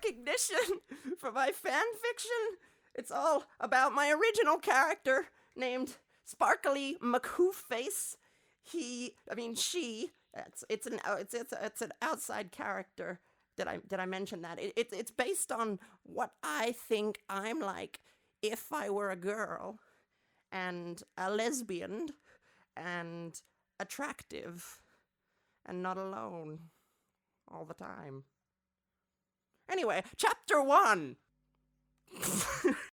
recognition for my fan fiction. It's all about my original character named Sparkly McHoofface. She. It's an outside character. Did I mention that? It's based on what I think I'm like if I were a girl and a lesbian and attractive and not alone all the time. Anyway, chapter 1.